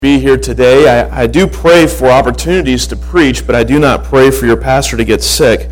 Be here today. I do pray for opportunities to preach, but I do not pray for your pastor to get sick.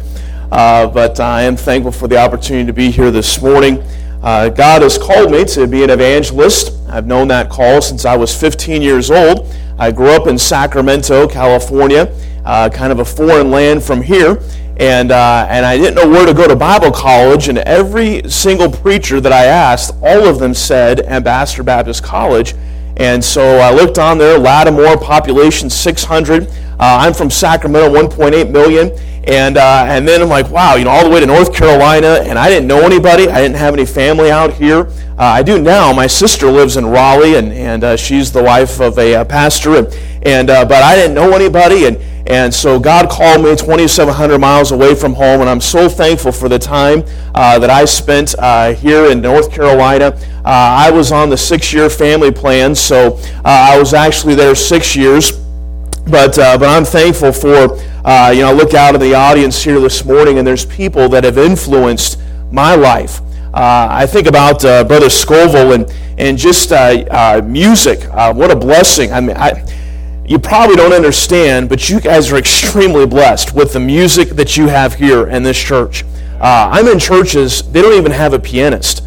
But I am thankful for the opportunity to be here this morning. God has called me to be an evangelist. I've known that call since I was 15 years old. I grew up in Sacramento, California, kind of a foreign land from here. And I didn't know where to go to Bible college, and every single preacher that I asked, all of them said Ambassador Baptist College. And so I looked on there, Lattimore, population 600. I'm from Sacramento, 1.8 million. And then I'm like, wow, all the way to North Carolina, and I didn't know anybody. I didn't have any family out here. I do now. My sister lives in Raleigh, and she's the wife of a pastor. But I didn't know anybody, and so God called me 2,700 miles away from home, and I'm so thankful for the time that I spent here in North Carolina. I was on the 6-year family plan, so I was actually there 6 years. But I'm thankful for, I look out in the audience here this morning, and there's people that have influenced my life. I think about Brother Scoville and just music. What a blessing. I mean, you probably don't understand, but you guys are extremely blessed with the music that you have here in this church. I'm in churches, they don't even have a pianist.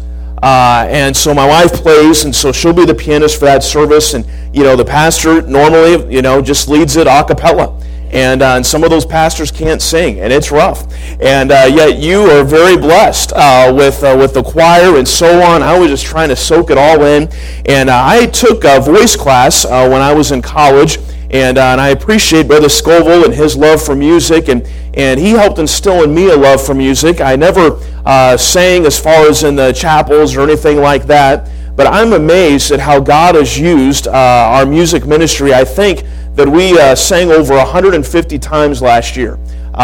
And so my wife plays, and so she'll be the pianist for that service. And, the pastor normally, just leads it a cappella. And some of those pastors can't sing, and it's rough. And yet you are very blessed with the choir and so on. I was just trying to soak it all in. And I took a voice class when I was in college. And I appreciate Brother Scoville and his love for music, and he helped instill in me a love for music. I never sang as far as in the chapels or anything like that, but I'm amazed at how God has used our music ministry. I think that we sang over 150 times last year.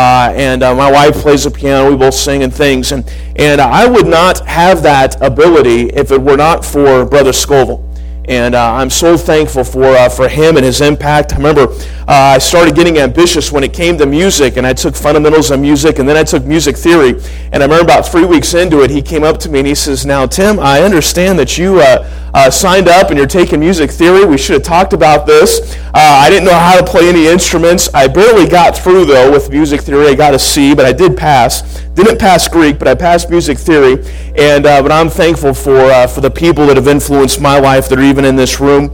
And my wife plays the piano, we both sing and things, and I would not have that ability if it were not for Brother Scoville. And I'm so thankful for him and his impact. I remember I started getting ambitious when it came to music, and I took fundamentals of music, and then I took music theory. And I remember about 3 weeks into it, he came up to me and he says, "Now, Tim, I understand that you signed up and you're taking music theory. We should have talked about this. I didn't know how to play any instruments. I barely got through, though, with music theory. I got a C, but I did pass. Didn't pass Greek, but I passed music theory. But I'm thankful for the people that have influenced my life that are even in this room.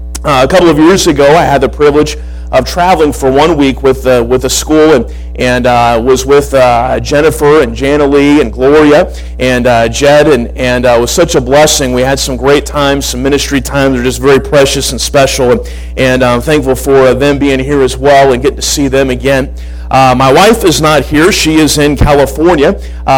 A couple of years ago, I had the privilege of traveling for 1 week with a school, and was with Jennifer and Jana Lee and Gloria and Jed, and it was such a blessing. We had some great times, some ministry times. They're just very precious and special, and I'm thankful for them being here as well and getting to see them again. My wife is not here. She is in California.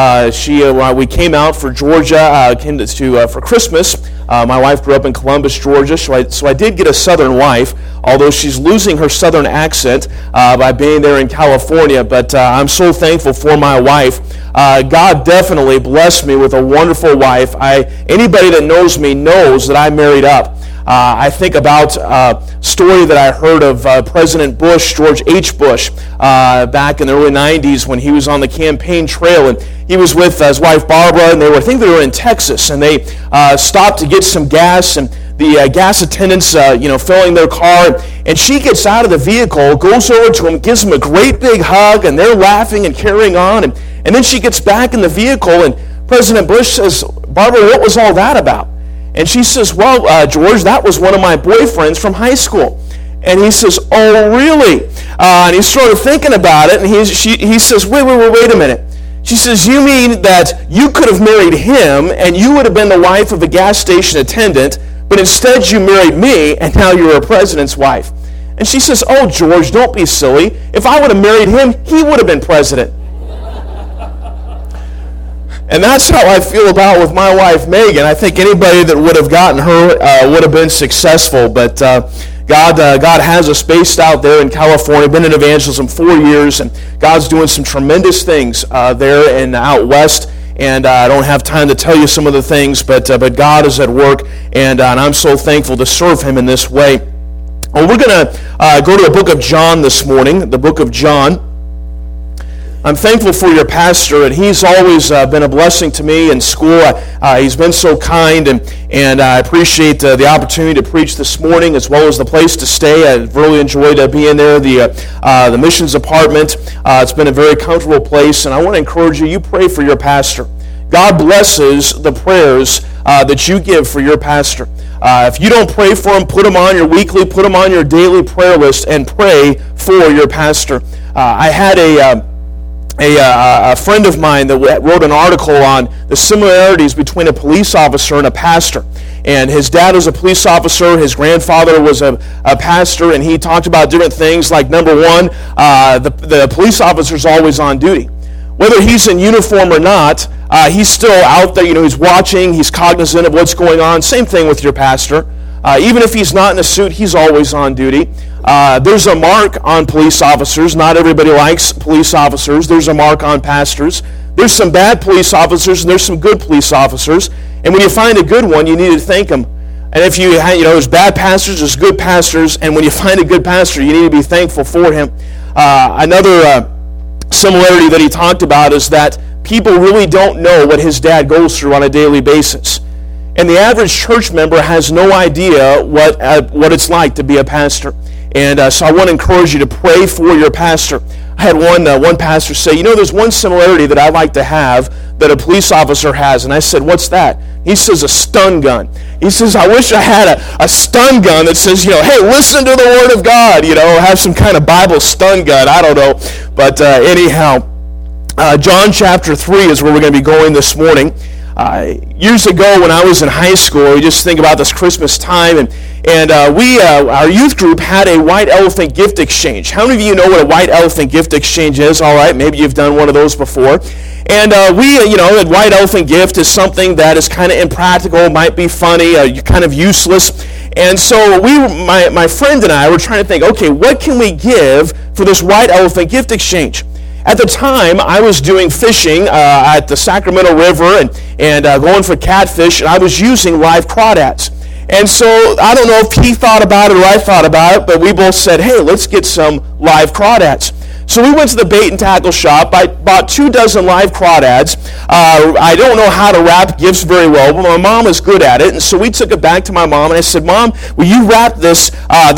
We came out for Georgia, for Christmas. My wife grew up in Columbus, Georgia, so I did get a Southern wife, although she's losing her Southern accent by being there in California. But I'm so thankful for my wife. God definitely blessed me with a wonderful wife. Anybody that knows me knows that I married up. I think about a story that I heard of President Bush, George H. Bush, back in the early 90s when he was on the campaign trail, and he was with his wife Barbara, and I think they were in Texas, and they stopped to get some gas, and the gas attendants, filling their car, and she gets out of the vehicle, goes over to him, gives him a great big hug, and they're laughing and carrying on, and then she gets back in the vehicle, and President Bush says, "Barbara, what was all that about?" And she says, "Well, George, that was one of my boyfriends from high school." And he says, "Oh, really?" And he's sort of thinking about it, and he says, wait a minute. She says, "You mean that you could have married him, and you would have been the wife of a gas station attendant, but instead you married me, and now you're a president's wife?" And she says, "Oh, George, don't be silly. If I would have married him, he would have been president." And that's how I feel about with my wife, Megan. I think anybody that would have gotten her would have been successful. But God has us based out there in California. Been in evangelism 4 years, and God's doing some tremendous things there and out west. And I don't have time to tell you some of the things, but God is at work, and I'm so thankful to serve Him in this way. Well, we're going to go to the book of John this morning, the book of John. I'm thankful for your pastor, and he's always been a blessing to me in school. He's been so kind, and I appreciate the opportunity to preach this morning, as well as the place to stay. I've really enjoyed being there, the missions apartment. It's been a very comfortable place, and I want to encourage you, you pray for your pastor. God blesses the prayers that you give for your pastor. If you don't pray for him, put him on your weekly, put him on your daily prayer list, and pray for your pastor. I had a friend of mine that wrote an article on the similarities between a police officer and a pastor. And his dad was a police officer, his grandfather was a pastor, and he talked about different things like, number one, the police officer's always on duty. Whether he's in uniform or not, he's still out there, he's watching, he's cognizant of what's going on. Same thing with your pastor. Even if he's not in a suit, he's always on duty. There's a mark on police officers. Not everybody likes police officers. There's a mark on pastors. There's some bad police officers, and there's some good police officers. And when you find a good one, you need to thank him. And if there's bad pastors, there's good pastors. And when you find a good pastor, you need to be thankful for him. Another similarity that he talked about is that people really don't know what his dad goes through on a daily basis. And the average church member has no idea what it's like to be a pastor. And so I want to encourage you to pray for your pastor. I had one pastor say, there's one similarity that I like to have that a police officer has. And I said, what's that? He says, a stun gun. He says, I wish I had a stun gun that says, hey, listen to the Word of God, have some kind of Bible stun gun. I don't know. But anyhow, John chapter 3 is where we're going to be going this morning. Years ago when I was in high school, we just think about this Christmas time, and our youth group had a white elephant gift exchange. How many of you know what a white elephant gift exchange is? All right, maybe you've done one of those before. And a white elephant gift is something that is kind of impractical, might be funny, kind of useless. And so my friend and I were trying to think, okay, what can we give for this white elephant gift exchange? At the time, I was doing fishing at the Sacramento River and going for catfish, and I was using live crawdads. And so I don't know if he thought about it or I thought about it, but we both said, hey, let's get some live crawdads. So we went to the bait and tackle shop. I bought 24 live crawdads. I don't know how to wrap gifts very well, but my mom is good at it. And so we took it back to my mom, and I said, Mom, will you wrap this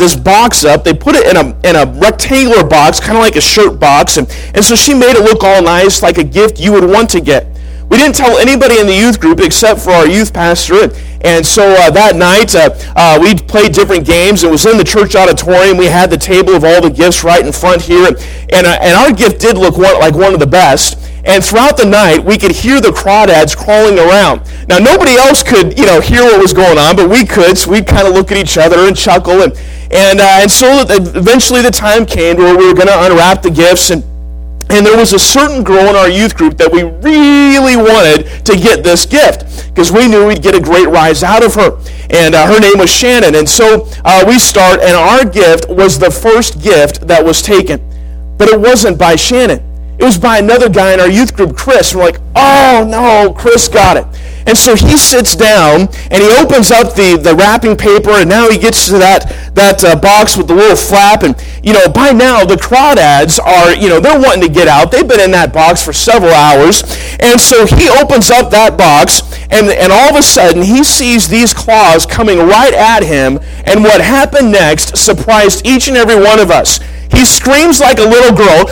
box up? They put it in a rectangular box, kind of like a shirt box. And so she made it look all nice, like a gift you would want to get. We didn't tell anybody in the youth group except for our youth pastor. And so that night, we played different games. It was in the church auditorium. We had the table of all the gifts right in front here. And our gift did look like one of the best. And throughout the night, we could hear the crawdads crawling around. Now, nobody else could, hear what was going on, but we could. So we'd kind of look at each other and chuckle. And so eventually the time came where we were going to unwrap the gifts. And there was a certain girl in our youth group that we really wanted to get this gift because we knew we'd get a great rise out of her. And her name was Shannon. And so we start, and our gift was the first gift that was taken. But it wasn't by Shannon. It was by another guy in our youth group, Chris. And we're like, oh no, Chris got it. And so he sits down, and he opens up the wrapping paper, and now he gets to that box with the little flap. And, by now, the crawdads are, they're wanting to get out. They've been in that box for several hours. And so he opens up that box, and all of a sudden, he sees these claws coming right at him. And what happened next surprised each and every one of us. He screams like a little girl,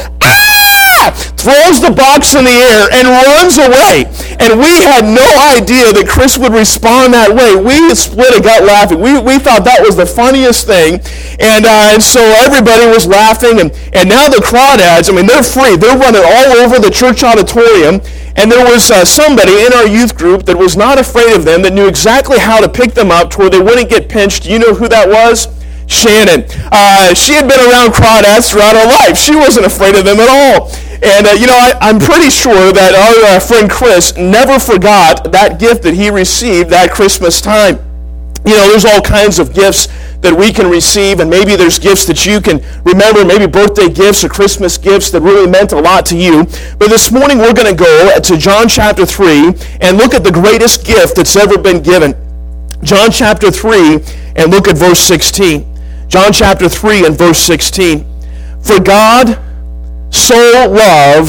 ah! Throws the box in the air and runs away. And we had no idea that Chris would respond that way. We split a gut laughing. We thought that was the funniest thing. And so everybody was laughing. And now the crawdads, they're free. They're running all over the church auditorium. And there was somebody in our youth group that was not afraid of them, that knew exactly how to pick them up to where they wouldn't get pinched. You know who that was? Shannon. She had been around crawdads throughout her life. She wasn't afraid of them at all. And, I'm pretty sure that our friend Chris never forgot that gift that he received that Christmas time. There's all kinds of gifts that we can receive, and maybe there's gifts that you can remember, maybe birthday gifts or Christmas gifts that really meant a lot to you. But this morning we're going to go to John chapter 3 and look at the greatest gift that's ever been given. John chapter 3 and look at verse 16. John chapter 3 and verse 16. For God so loved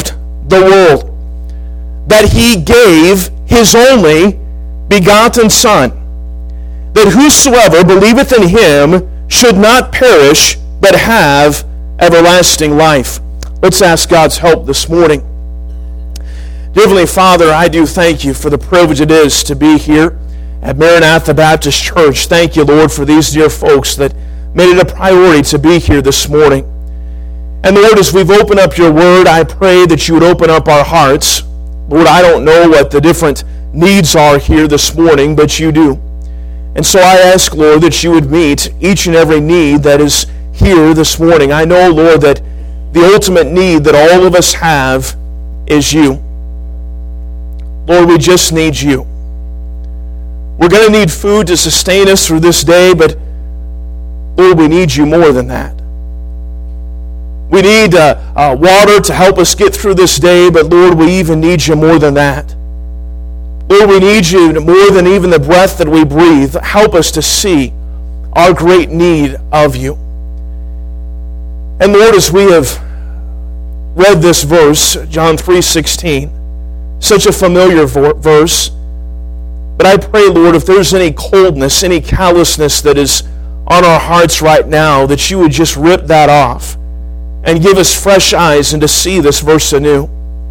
the world, that he gave his only begotten Son, that whosoever believeth in him should not perish, but have everlasting life. Let's ask God's help this morning. Dear Heavenly Father, I do thank you for the privilege it is to be here at Maranatha Baptist Church. Thank you, Lord, for these dear folks that made it a priority to be here this morning. And Lord, as we've opened up your word, I pray that you would open up our hearts. Lord, I don't know what the different needs are here this morning, but you do. And so I ask, Lord, that you would meet each and every need that is here this morning. I know, Lord, that the ultimate need that all of us have is you. Lord, we just need you. We're going to need food to sustain us through this day, but Lord, we need you more than that. We need water to help us get through this day, but Lord, we even need you more than that. Lord, we need you more than even the breath that we breathe. Help us to see our great need of you. And Lord, as we have read this verse, John 3:16, such a familiar verse, but I pray, Lord, if there's any coldness, any callousness that is on our hearts right now, that you would just rip that off and give us fresh eyes and to see this verse anew.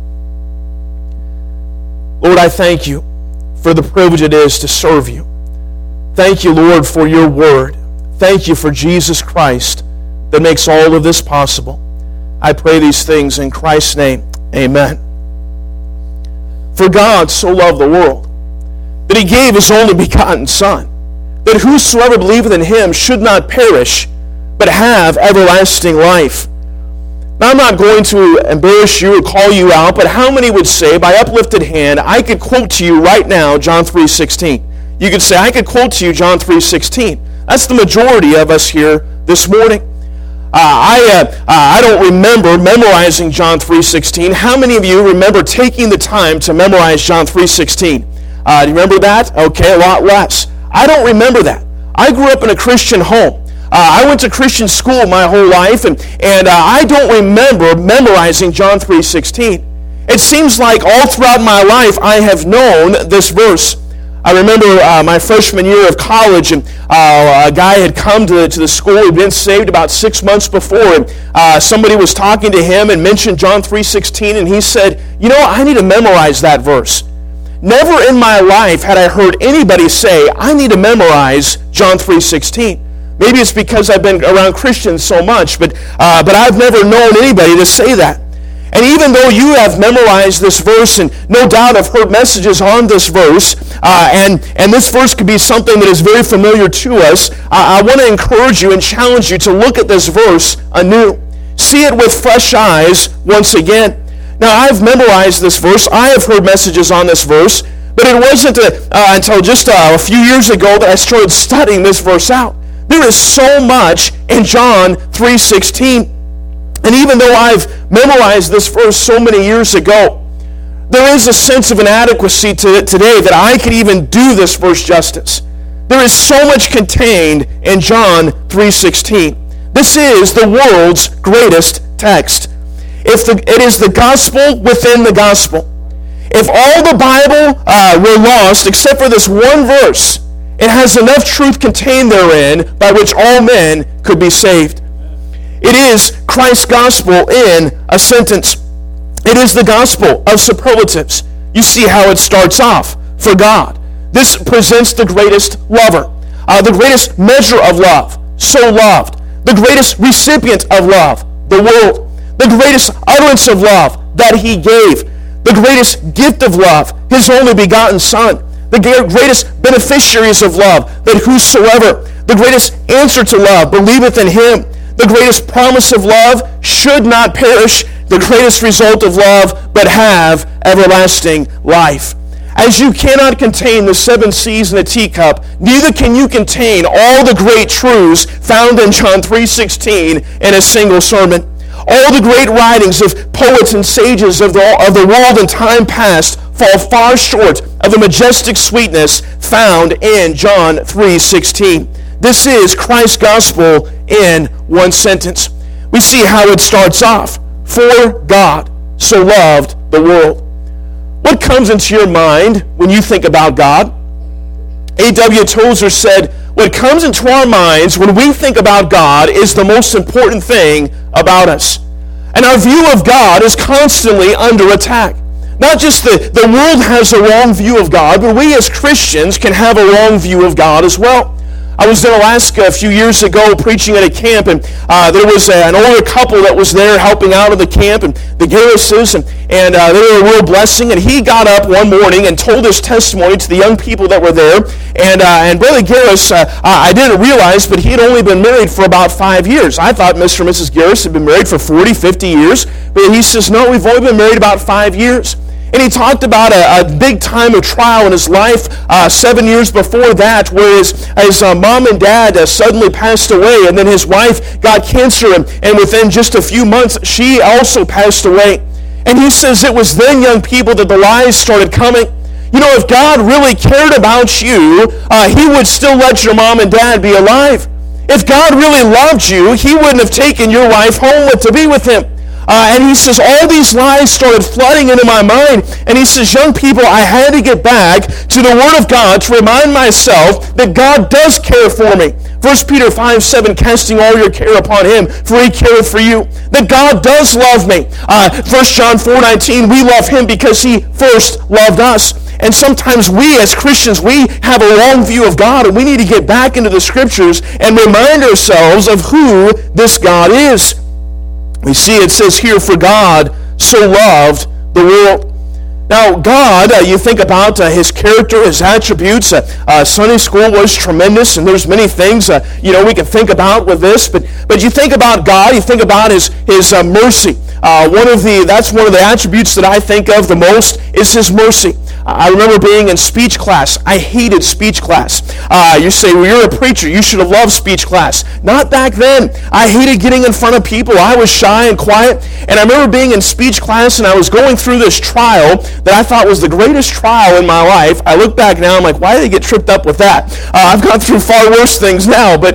Lord, I thank you for the privilege it is to serve you. Thank you, Lord, for your word. Thank you for Jesus Christ that makes all of this possible. I pray these things in Christ's name. Amen. For God so loved the world that he gave his only begotten Son, that whosoever believeth in him should not perish, but have everlasting life. Now, I'm not going to embarrass you or call you out, but how many would say, by uplifted hand, I could quote to you right now John 3:16? You could say, I could quote to you John 3:16. That's the majority of us here this morning. I don't remember memorizing John 3:16. How many of you remember taking the time to memorize John 3:16? Do you remember that? Okay, a lot less. I don't remember that. I grew up in a Christian home. I went to Christian school my whole life, and I don't remember memorizing John 3:16. It seems like all throughout my life I have known this verse. I remember my freshman year of college, and a guy had come to the school. He'd been saved about 6 months before, and somebody was talking to him and mentioned John 3:16, and he said, you know, I need to memorize that verse. Never in my life had I heard anybody say, I need to memorize John 3:16. Maybe it's because I've been around Christians so much, but I've never known anybody to say that. And even though you have memorized this verse, and no doubt have heard messages on this verse, and this verse could be something that is very familiar to us, I want to encourage you and challenge you to look at this verse anew. See it with fresh eyes once again. Now, I've memorized this verse. I have heard messages on this verse, but it wasn't until just a few years ago that I started studying this verse out. There is so much in John 3:16. And even though I've memorized this verse so many years ago, there is a sense of inadequacy to it today that I could even do this verse justice. There is so much contained in John 3:16. This is the world's greatest text. It is the gospel within the gospel. If all the Bible were lost except for this one verse, it has enough truth contained therein by which all men could be saved. It is Christ's gospel in a sentence. It is the gospel of superlatives. You see how it starts off. For God. This presents the greatest lover, the greatest measure of love, so loved. The greatest recipient of love, the world. The greatest utterance of love that he gave. The greatest gift of love, his only begotten Son. The greatest beneficiaries of love, that whosoever, the greatest answer to love, believeth in him. The greatest promise of love, should not perish. The greatest result of love, but have everlasting life. As you cannot contain the 7 seas in a teacup, neither can you contain all the great truths found in John 3:16 in a single sermon. All the great writings of poets and sages of the world in time past fall far short of the majestic sweetness found in John 3:16. This is Christ's gospel in one sentence. We see how it starts off. For God so loved the world. What comes into your mind when you think about God? A.W. Tozer said, what comes into our minds when we think about God is the most important thing about us. And our view of God is constantly under attack. Not just the world has a wrong view of God, but we as Christians can have a wrong view of God as well. I was in Alaska a few years ago preaching at a camp, and there was an older couple that was there helping out at the camp, and the Garrises, and they were a real blessing. And he got up one morning and told his testimony to the young people that were there. And Brother Garris, I didn't realize, but he had only been married for about 5 years. I thought Mr. and Mrs. Garris had been married for 40, 50 years. But he says, no, we've only been married about 5 years. And he talked about a big time of trial in his life 7 years before that, where his mom and dad suddenly passed away, and then his wife got cancer, and within just a few months, she also passed away. And he says it was then, young people, that the lies started coming. You know, if God really cared about you, he would still let your mom and dad be alive. If God really loved you, he wouldn't have taken your wife home to be with him. And he says, all these lies started flooding into my mind. And he says, young people, I had to get back to the Word of God to remind myself that God does care for me. 1 Peter 5:7, casting all your care upon him, for he careth for you. That God does love me. 1 John 4:19, we love him because he first loved us. And sometimes we as Christians, we have a wrong view of God, and we need to get back into the Scriptures and remind ourselves of who this God is. We see it says here, for God so loved the world. Now, God, you think about his character, his attributes. Sunday school was tremendous, and there's many things we can think about with this. But you think about God, you think about his mercy. That's one of the attributes that I think of the most is his mercy. I remember being in speech class. I hated speech class. You say, well, you're a preacher. You should have loved speech class. Not back then. I hated getting in front of people. I was shy and quiet. And I remember being in speech class, and I was going through this trial that I thought was the greatest trial in my life. I look back now, I'm like, why did they get tripped up with that? I've gone through far worse things now. But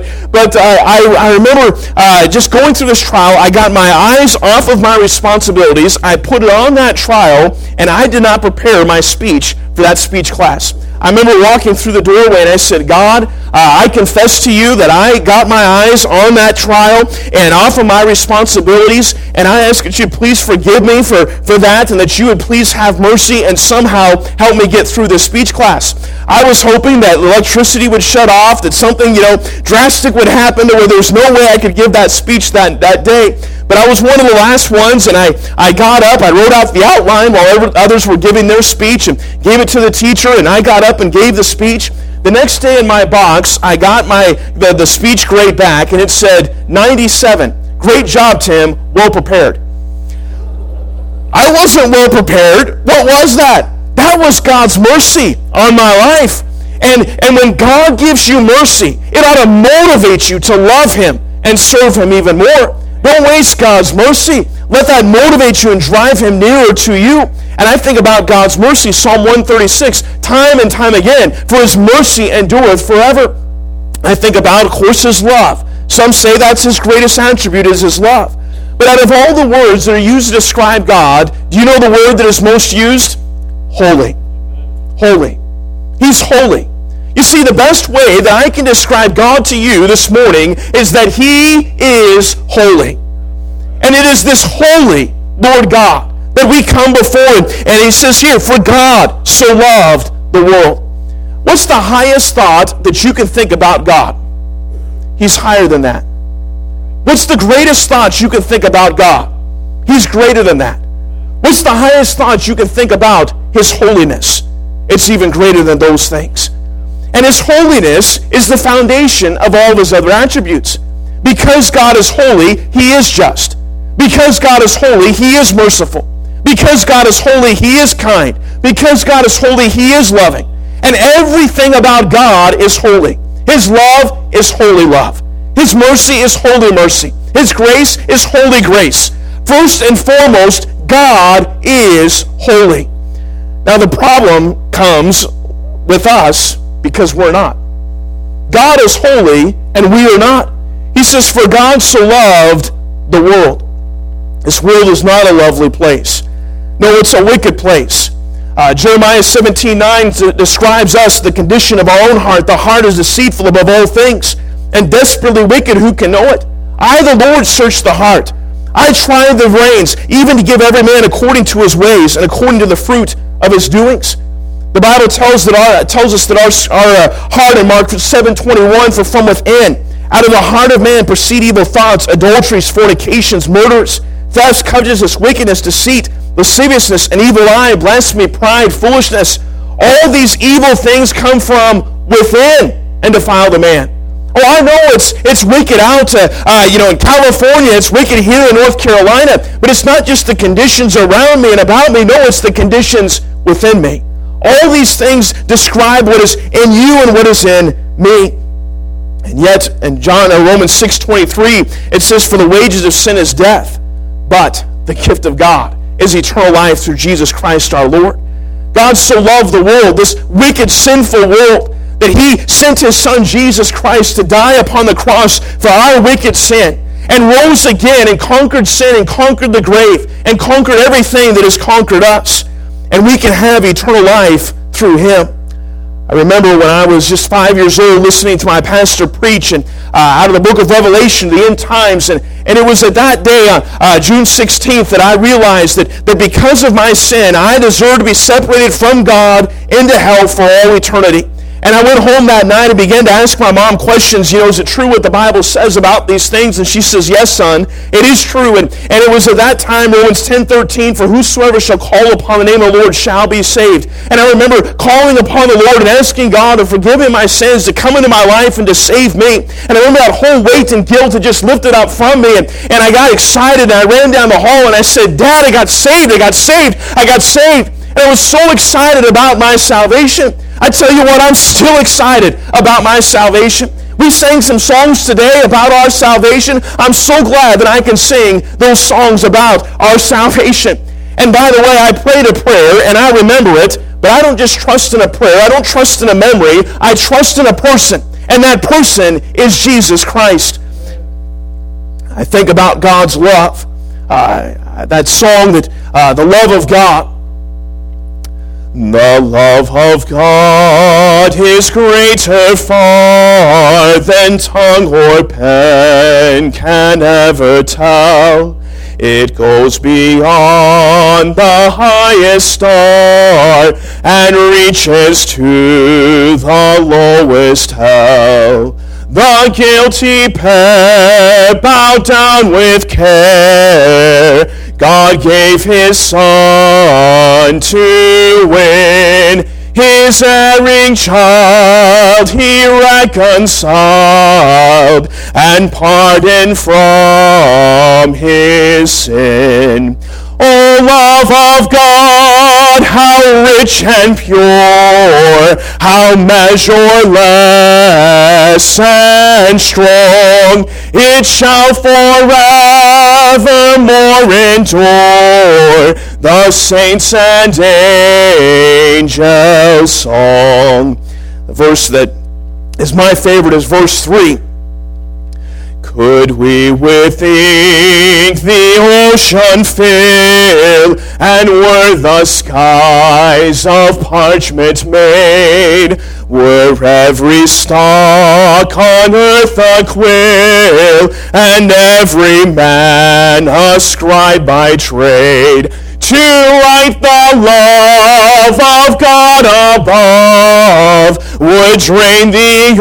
I remember just going through this trial. I got my eyes off of my responsibilities. I put it on that trial, and I did not prepare my speech for that speech class. I remember walking through the doorway and I said, God, I confess to you that I got my eyes on that trial and off of my responsibilities, and I ask that you please forgive me for that, and that you would please have mercy and somehow help me get through this speech class. I was hoping that electricity would shut off, that something, drastic would happen to where there's no way I could give that speech that day. But I was one of the last ones, and I got up, I wrote out the outline while others were giving their speech and gave it to the teacher, and I got up and gave the speech. The next day in my box, I got the speech grade back, and it said 97. Great job, Tim. Well prepared. I wasn't well prepared. What was that? That was God's mercy on my life. And when God gives you mercy, it ought to motivate you to love him and serve him even more. Don't waste God's mercy. Let that motivate you and drive him nearer to you. And I think about God's mercy, Psalm 136, time and time again, for his mercy endureth forever. I think about, of course, his love. Some say that's his greatest attribute is his love. But out of all the words that are used to describe God, do you know the word that is most used? Holy. Holy. He's holy. You see, the best way that I can describe God to you this morning is that he is holy. And it is this holy Lord God that we come before. And he says here, for God so loved the world. What's the highest thought that you can think about God? He's higher than that. What's the greatest thought you can think about God? He's greater than that. What's the highest thought you can think about his holiness? It's even greater than those things. And his holiness is the foundation of all of his other attributes. Because God is holy, he is just. Because God is holy, he is merciful. Because God is holy, he is kind. Because God is holy, he is loving. And everything about God is holy. His love is holy love. His mercy is holy mercy. His grace is holy grace. First and foremost, God is holy. Now the problem comes with us because we're not. God is holy and we are not. He says, for God so loved the world. This world is not a lovely place. No, it's a wicked place. Jeremiah 17:9 describes us, the condition of our own heart. The heart is deceitful above all things, and desperately wicked. Who can know it? I, the Lord, search the heart. I try the reins, even to give every man according to his ways and according to the fruit of his doings. The Bible tells us that our heart in Mark 7:21, for from within, out of the heart of man proceed evil thoughts, adulteries, fornications, murders, thefts, covetousness, wickedness, deceit, lasciviousness, an evil eye, blasphemy, pride, foolishness. All these evil things come from within and defile the man. Oh, I know it's wicked out, in California. It's wicked here in North Carolina. But it's not just the conditions around me and about me. No, it's the conditions within me. All these things describe what is in you and what is in me. And yet, in Romans 6:23, it says, "For the wages of sin is death, but the gift of God is eternal life through Jesus Christ our Lord." God so loved the world, this wicked, sinful world, that he sent his Son Jesus Christ to die upon the cross for our wicked sin, and rose again and conquered sin and conquered the grave and conquered everything that has conquered us. And we can have eternal life through him. I remember when I was just 5 years old listening to my pastor preach out of the book of Revelation, the end times, and it was at that day, June 16th, that I realized that because of my sin, I deserved to be separated from God into hell for all eternity. And I went home that night and began to ask my mom questions. Is it true what the Bible says about these things? And she says, "Yes, son, it is true." And it was at that time, Romans 10:13, "For whosoever shall call upon the name of the Lord shall be saved." And I remember calling upon the Lord and asking God to forgive me my sins, to come into my life and to save me. And I remember that whole weight and guilt had just lifted up from me. And I got excited, and I ran down the hall and I said, "Dad, I got saved, I got saved, I got saved." And I was so excited about my salvation. I tell you what, I'm still excited about my salvation. We sang some songs today about our salvation. I'm so glad that I can sing those songs about our salvation. And by the way, I prayed a prayer and I remember it, but I don't just trust in a prayer. I don't trust in a memory. I trust in a person, and that person is Jesus Christ. I think about God's love. That song, that the love of God. The love of God is greater far than tongue or pen can ever tell. It goes beyond the highest star and reaches to the lowest hell. The guilty pair bowed down with care. God gave his Son to win his erring child. He reconciled and pardoned from his sin. O love of God, how rich and pure, how measureless and strong, it shall forevermore endure the saints' and angels' song. The verse that is my favorite is verse 3. Could we with ink the ocean fill, and were the skies of parchment made, were every stalk on earth a quill, and every man a scribe by trade, to write the love of God above would drain the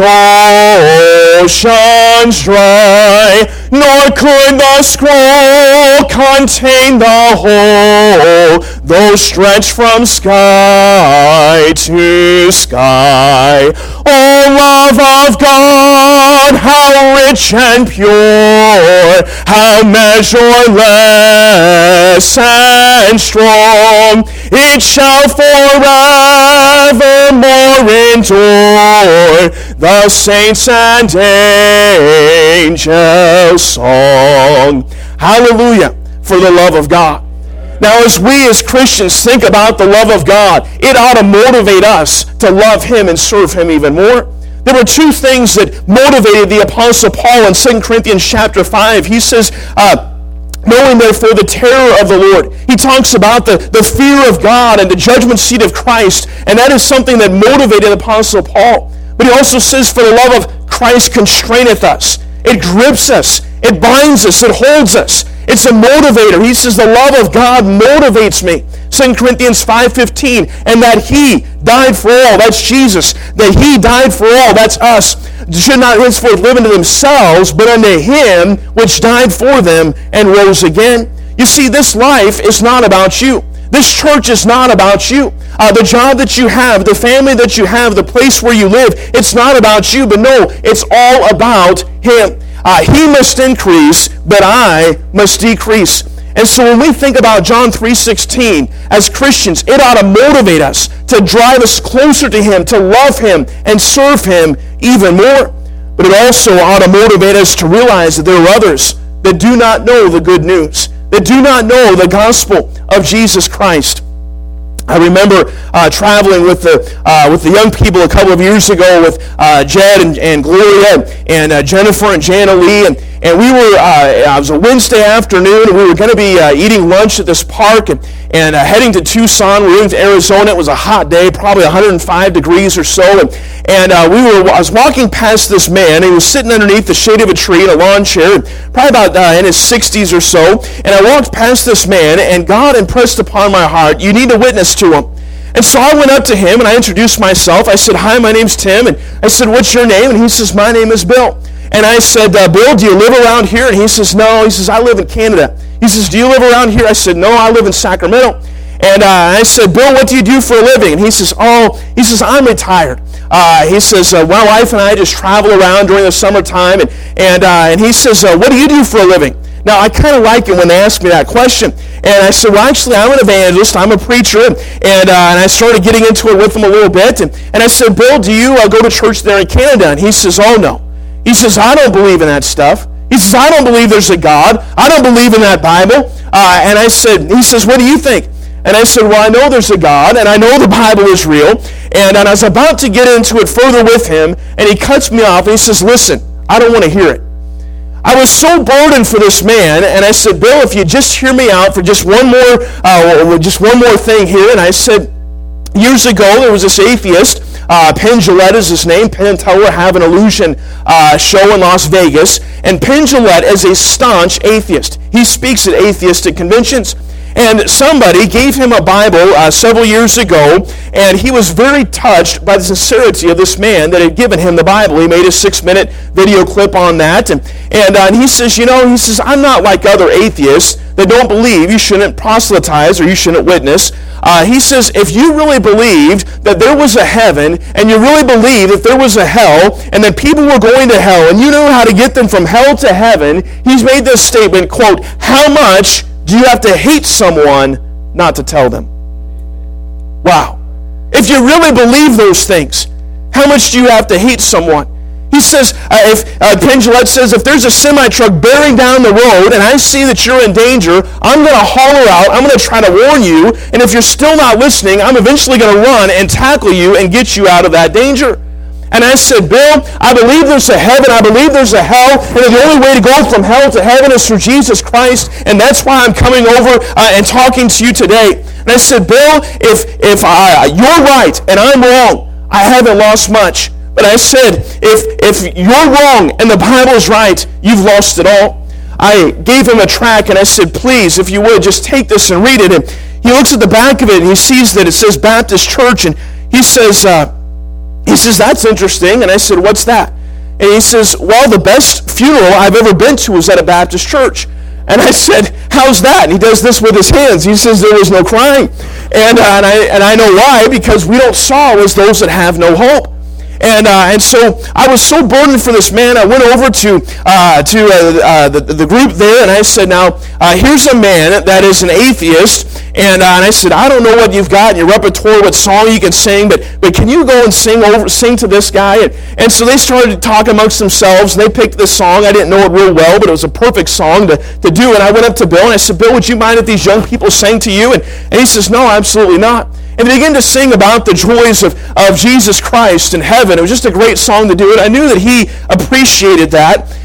oceans dry, nor could the scroll contain the whole, though stretched from sky to sky. O love of God, how rich and pure, how measureless and strong, it shall forevermore endure the saints' and angels' song. Hallelujah for the love of God. Now, as we as Christians think about the love of God, it ought to motivate us to love him and serve him even more. There were two things that motivated the Apostle Paul in 2 Corinthians chapter 5. He says, knowing therefore the terror of the Lord. He talks about the fear of God and the judgment seat of Christ, and that is something that motivated the Apostle Paul. But he also says, for the love of Christ constraineth us. It grips us. It binds us. It holds us. It's a motivator. He says, the love of God motivates me. 2 Corinthians 5:15, and that He died for all, that's Jesus, that He died for all, that's us, should not henceforth live unto themselves, but unto Him which died for them and rose again. You see, this life is not about you. This church is not about you. The job that you have, the family that you have, the place where you live, it's not about you, but no, it's all about Him. He must increase, but I must decrease. And so when we think about John 3:16, as Christians, it ought to motivate us, to drive us closer to Him, to love Him, and serve Him even more. But it also ought to motivate us to realize that there are others that do not know the good news, that do not know the gospel of Jesus Christ. I remember traveling with the young people a couple of years ago with Jed and Gloria and Jennifer and Jana Lee, and we were, it was a Wednesday afternoon, and we were going to be eating lunch at this park and heading to Tucson. We were into Arizona. It was a hot day, probably 105 degrees or so, and I was walking past this man. He was sitting underneath the shade of a tree in a lawn chair, probably about in his 60s or so, and I walked past this man, and God impressed upon my heart, you need to witness to him. And so I went up to him and I introduced myself. I said, hi, my name's Tim. And I said, what's your name? And he says, my name is Bill. And I said, Bill, do you live around here? And he says, no. He says, I live in Canada. He says, do you live around here? I said, no, I live in Sacramento. And I said, Bill, what do you do for a living? And he says, I'm retired. He says, my wife and I just travel around during the summertime. And he says, what do you do for a living? Now, I kind of like it when they ask me that question. And I said, well, actually, I'm an evangelist. I'm a preacher. And I started getting into it with him a little bit. And I said, Bill, do you go to church there in Canada? And he says, oh, no. He says, I don't believe in that stuff. He says, I don't believe there's a God. I don't believe in that Bible. And he says, what do you think? And I said, well, I know there's a God, and I know the Bible is real. And I was about to get into it further with him, and he cuts me off, and he says, listen, I don't want to hear it. I was so burdened for this man, and I said, Bill, if you just hear me out for just one more thing here. And I said, years ago, there was this atheist, Penn Jillette is his name. Penn and Teller have an illusion show in Las Vegas, and Penn Jillette is a staunch atheist. He speaks at atheistic conventions. And somebody gave him a Bible several years ago, and he was very touched by the sincerity of this man that had given him the Bible. He made a 6-minute video clip on that, and he says, I'm not like other atheists that don't believe you shouldn't proselytize or you shouldn't witness. He says, if you really believed that there was a heaven, and you really believed that there was a hell, and that people were going to hell, and you know how to get them from hell to heaven, he's made this statement, quote, how much do you have to hate someone not to tell them? Wow. If you really believe those things, how much do you have to hate someone? He says, Penn Jillette says, if there's a semi-truck bearing down the road and I see that you're in danger, I'm going to holler out, I'm going to try to warn you, and if you're still not listening, I'm eventually going to run and tackle you and get you out of that danger. And I said, Bill, I believe there's a heaven, I believe there's a hell, and the only way to go from hell to heaven is through Jesus Christ, and that's why I'm coming over and talking to you today. And I said, Bill, if you're right and I'm wrong, I haven't lost much. But I said, if you're wrong and the Bible's right, you've lost it all. I gave him a tract, and I said, please, if you would, just take this and read it. And he looks at the back of it, and he sees that it says Baptist Church, and he says, that's interesting. And I said, what's that? And he says, well, the best funeral I've ever been to was at a Baptist church. And I said, how's that? And he does this with his hands. He says, there was no crying. And I know why, because we don't sorrow as those that have no hope. And so I was so burdened for this man. I went over to the group there, and I said, now, here's a man that is an atheist, and I said, I don't know what you've got in your repertoire, what song you can sing, but can you go and sing to this guy? And so they started talking amongst themselves, and they picked this song. I didn't know it real well, but it was a perfect song to do. And I went up to Bill, and I said, Bill, would you mind if these young people sang to you? And he says, no, absolutely not. And they began to sing about the joys of Jesus Christ in heaven. It was just a great song to do it. I knew that he appreciated that.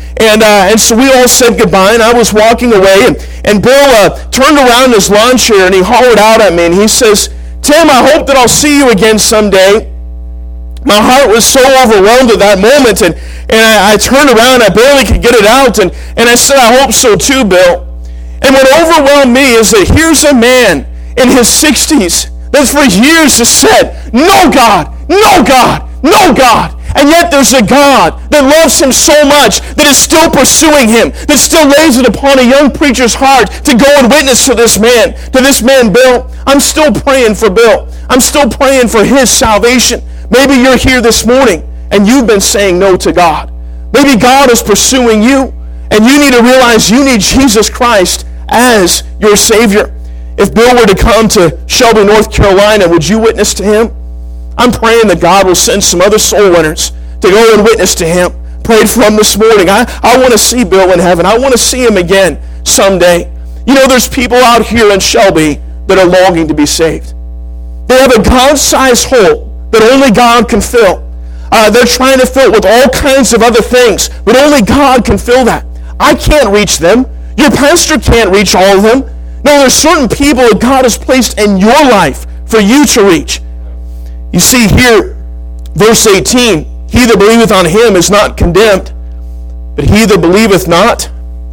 And so we all said goodbye, and I was walking away, and Bill turned around in his lawn chair, and he hollered out at me, and he says, "Tim, I hope that I'll see you again someday." My heart was so overwhelmed at that moment, and I turned around, I barely could get it out, and I said, "I hope so too, Bill." And what overwhelmed me is that here's a man in his 60s that for years has said, "No God, no God, no God." And yet there's a God that loves him so much that is still pursuing him, that still lays it upon a young preacher's heart to go and witness to this man, Bill. I'm still praying for Bill. I'm still praying for his salvation. Maybe you're here this morning and you've been saying no to God. Maybe God is pursuing you and you need to realize you need Jesus Christ as your Savior. If Bill were to come to Shelby, North Carolina, would you witness to him? I'm praying that God will send some other soul winners to go and witness to him. Prayed for him this morning. I want to see Bill in heaven. I want to see him again someday. You know, there's people out here in Shelby that are longing to be saved. They have a God-sized hole that only God can fill. They're trying to fill it with all kinds of other things, but only God can fill that. I can't reach them. Your pastor can't reach all of them. No, there's certain people that God has placed in your life for you to reach. You see here, verse 18, "He that believeth on him is not condemned, but he that believeth not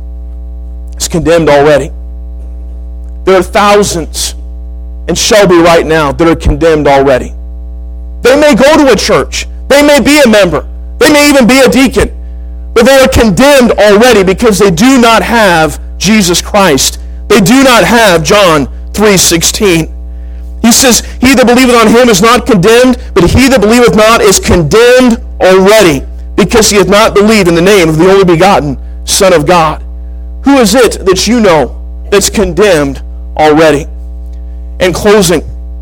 is condemned already." There are thousands in Shelby right now that are condemned already. They may go to a church. They may be a member. They may even be a deacon. But they are condemned already because they do not have Jesus Christ. They do not have John 3:16. He says, "He that believeth on him is not condemned, but he that believeth not is condemned already, because he hath not believed in the name of the only begotten Son of God." Who is it that you know that's condemned already? In closing,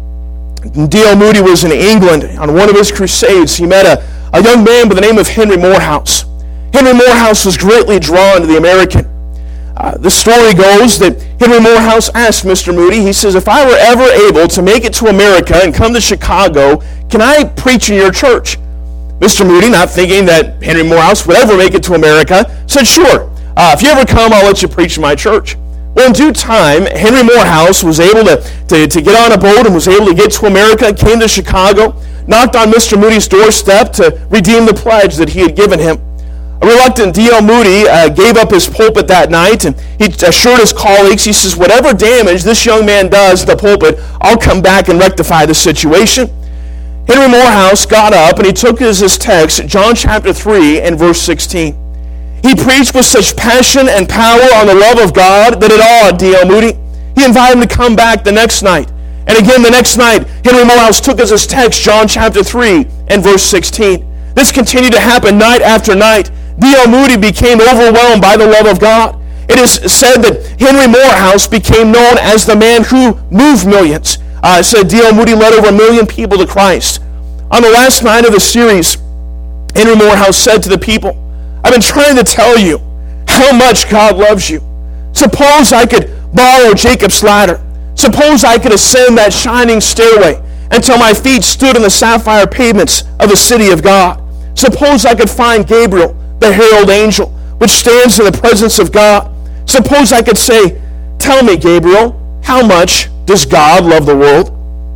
D.L. Moody was in England on one of his crusades. He met a young man by the name of Henry Morehouse. Henry Morehouse was greatly drawn to the American. The story goes that Henry Morehouse asked Mr. Moody, he says, "If I were ever able to make it to America and come to Chicago, can I preach in your church?" Mr. Moody, not thinking that Henry Morehouse would ever make it to America, said, "Sure. If you ever come, I'll let you preach in my church." Well, in due time, Henry Morehouse was able to get on a boat and was able to get to America, came to Chicago, knocked on Mr. Moody's doorstep to redeem the pledge that he had given him. A reluctant D.L. Moody gave up his pulpit that night, and he assured his colleagues, he says, "Whatever damage this young man does to the pulpit, I'll come back and rectify the situation." Henry Morehouse got up and he took as his text John chapter 3 and verse 16. He preached with such passion and power on the love of God that it awed D.L. Moody. He invited him to come back the next night. And again the next night, Henry Morehouse took as his text John chapter 3 and verse 16. This continued to happen night after night. D.L. Moody became overwhelmed by the love of God. It is said that Henry Morehouse became known as the man who moved millions. It said D.L. Moody led over 1 million people to Christ. On the last night of the series, Henry Morehouse said to the people, "I've been trying to tell you how much God loves you. Suppose I could borrow Jacob's ladder. Suppose I could ascend that shining stairway until my feet stood on the sapphire pavements of the city of God. Suppose I could find Gabriel, the herald angel, which stands in the presence of God. Suppose I could say, 'Tell me, Gabriel, how much does God love the world?'"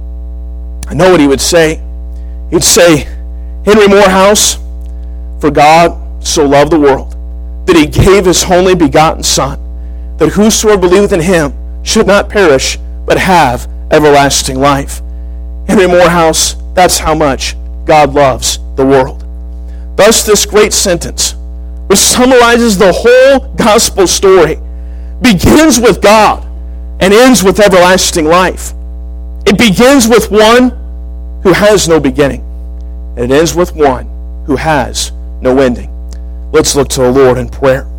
I know what he would say. He'd say, "Henry Morehouse, for God so loved the world, that he gave his only begotten Son, that whosoever believeth in him should not perish, but have everlasting life." Henry Morehouse, that's how much God loves the world. Thus, this great sentence, which summarizes the whole gospel story, begins with God and ends with everlasting life. It begins with one who has no beginning, and it ends with one who has no ending. Let's look to the Lord in prayer.